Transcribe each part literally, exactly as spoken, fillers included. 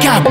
Camp.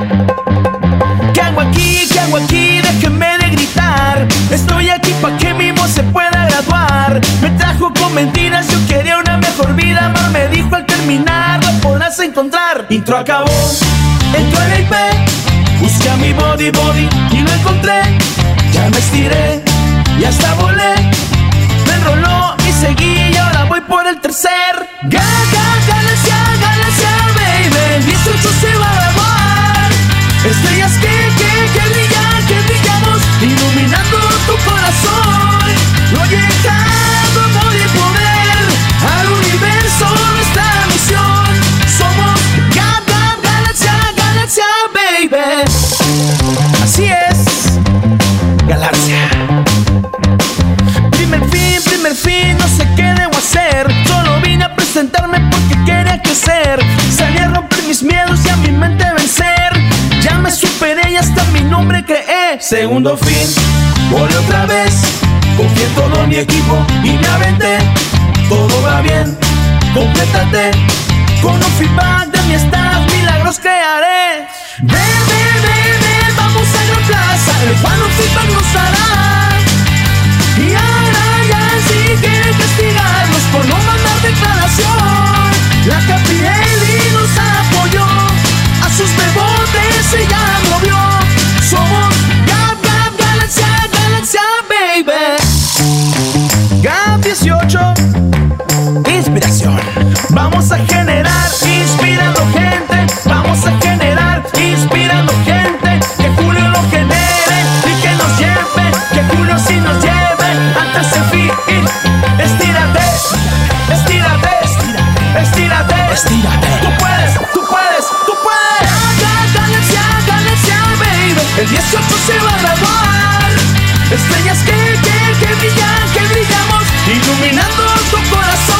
¿Qué hago aquí? ¿Qué hago aquí? Déjenme de gritar. Estoy aquí pa' que mi voz se pueda graduar. Me trajo con mentiras, yo quería una mejor vida. Amor me dijo al terminar lo podrás encontrar. Intro acabó, entró en el I P. Busqué a mi body body y lo encontré. Ya me estiré y hasta volé. Me enroló y seguí y ahora voy por el tercer. Ga, ga, galaxia, galaxia, baby. El dieciocho se va a graduar. Estrellas que, que, que brillan, que brillamos, iluminando tu corazón. No llegando amor y poder al universo, nuestra misión. Somos Ga, ga, galaxia, galaxia, baby. Así es, galaxia. Primer fin, primer fin, no sé qué debo hacer. Solo vine a presentarme porque quería crecer. Salí a romper mis miedos y a mi mente vencer. Ya me superé y hasta mi nombre creé. Segundo fin, volé otra vez. Confié en todo mi equipo y me aventé. Todo va bien, complétate. Con un feedback de mi staff, milagros crearé. Ven, ven, ven, ven, vamos a Gran Plaza. El fan un feedback nos hará. Y ahora ya sí quieren castigarnos por no mandar declaración. La Capirelli nos apoyó. A sus bebotes ella movió. Somos Gap, Gap, Galaxia, Galaxia, baby. Gap dieciocho, inspiración. Vamos a generar inspirando gente. Vamos a generar inspirando gente. Que Julio lo genere y que nos lleve. Que Julio sí nos lleve antes el fin. Estírate, estírate, estírate, estírate. Tú puedes, tú puedes, tú puedes. Galaxia, galaxia, baby. El dieciocho se va a graduar. Estrellas que, que, que brillan, que brillamos, iluminando tu corazón.